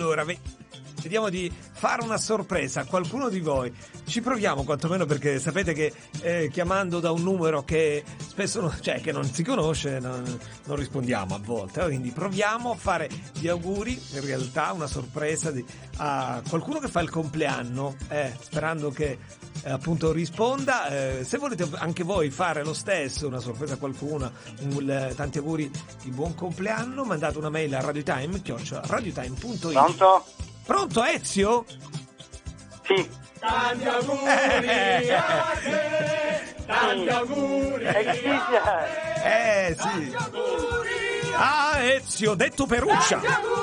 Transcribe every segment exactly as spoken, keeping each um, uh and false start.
Allora, vediamo di fare una sorpresa a qualcuno di voi. Ci proviamo quantomeno, perché sapete che eh, chiamando da un numero che spesso non, cioè che non si conosce non, non rispondiamo a volte, quindi proviamo a fare gli auguri, in realtà una sorpresa di, a qualcuno che fa il compleanno, eh, sperando che eh, appunto risponda. Eh, se volete anche voi fare lo stesso, una sorpresa a qualcuno, un, eh, tanti auguri di buon compleanno, mandate una mail a radiotime chiocciola radiotime punto it. Pronto? Pronto, Ezio? Sì. Tanti auguri a te, tanti auguri a te. Eh sì. Ah, Ezio, detto Peruccia.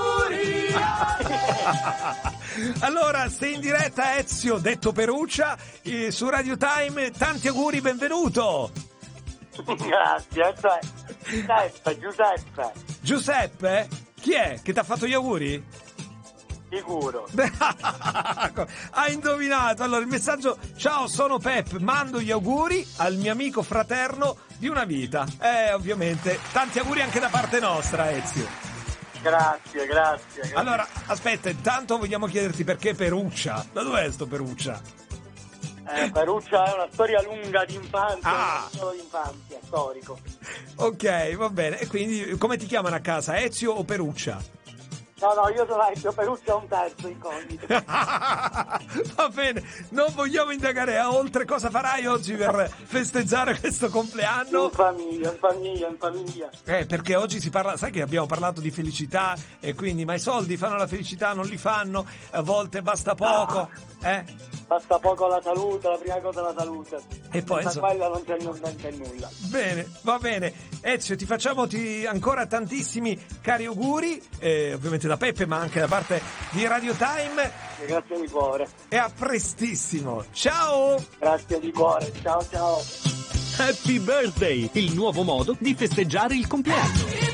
Allora, sei in diretta, Ezio, detto Peruccia, eh, su Radio Time. Tanti auguri, benvenuto. Grazie. Giuseppe, Giuseppe. Giuseppe? Chi è che ti ha fatto gli auguri? Sicuro. Hai indovinato. Allora il messaggio: ciao, sono Pep, mando gli auguri al mio amico fraterno di una vita. Eh, ovviamente tanti auguri anche da parte nostra, Ezio. Grazie, grazie, grazie. Allora, aspetta, intanto vogliamo chiederti perché Peruccia. Da dov'è sto Peruccia? Eh, Peruccia è una storia lunga di infanzia, Ah. non solo di infanzia, storico. Ok, va bene. E quindi come ti chiamano a casa, Ezio o Peruccia? No, no, io sono Ezio, Peruccia è un terzo incognito. Va bene, non vogliamo indagare a oltre. Cosa farai oggi per festeggiare questo compleanno? In famiglia, in famiglia, in famiglia. Eh, perché oggi si parla, sai che abbiamo parlato di felicità, e quindi ma i soldi fanno la felicità, non li fanno, a volte basta poco, eh? Basta poco la salute, la prima cosa è la salute. E poi, senza insomma, quella non c'è, non c'è nulla. Bene, va bene. Ezio, ti facciamo ti, ancora tantissimi cari auguri, eh, ovviamente da Peppe, ma anche da parte di Radio Time. Grazie di cuore. E a prestissimo. Ciao! Grazie di cuore. Ciao, ciao. Happy Birthday, il nuovo modo di festeggiare il compleanno.